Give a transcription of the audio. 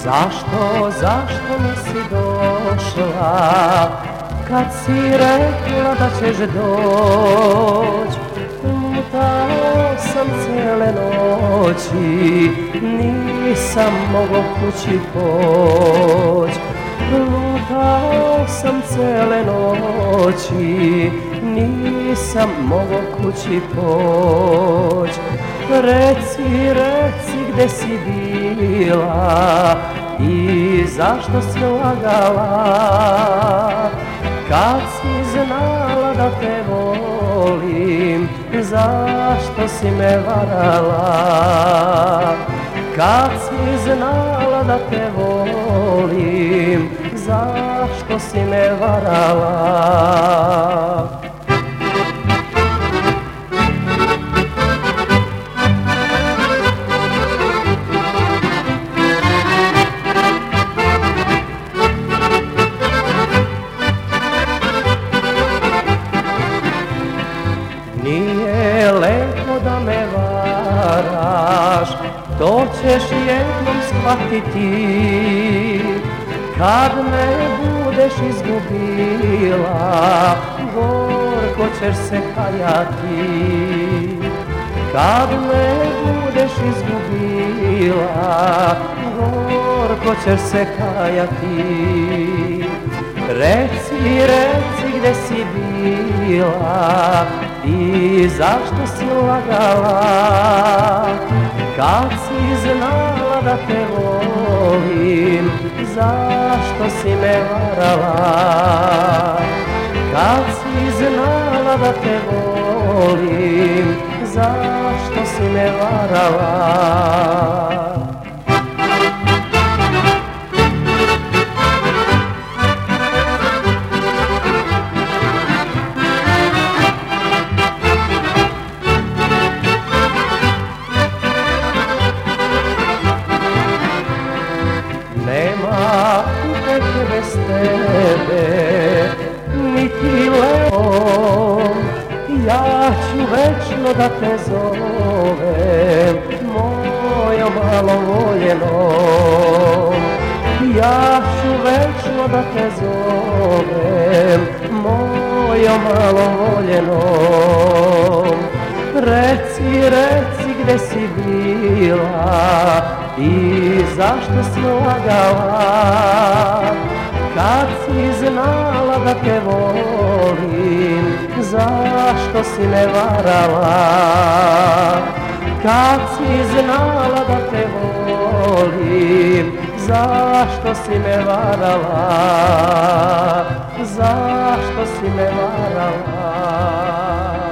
Zašto nisi došla, kad si rekla da ćeš doć? Lutao sam cijele noći, nisam mogao kući poć. Lutao sam cijele noći, nisam mogao kući poć. Reci gde si bila i zašto si lagala, kad si znala da te volim, zašto si me varala? Kad si znala da te volim, zašto si me varala? Nije lepo da me varaš, to ćeš jednom shvatiti, kad me budeš izgubila, gorko ćeš se kajati. Kad me budeš izgubila, gorko ćeš se kajati. Reci gde si bila i zašto si lagala, kad si znala da te volim, zašto si me varala? Kad si znala da te volim, zašto si me varala? Nema uteke bez tebe, niti letom, ja ću večno da te zovem, mojo malo voljeno. Ja ću večno da te zovem, mojo malo voljeno. Reci gde si bila i zašto si lagala, kad si znala da te volim, zašto si me varala? Kad si znala da te volim, zašto si me varala? Zašto si me varala?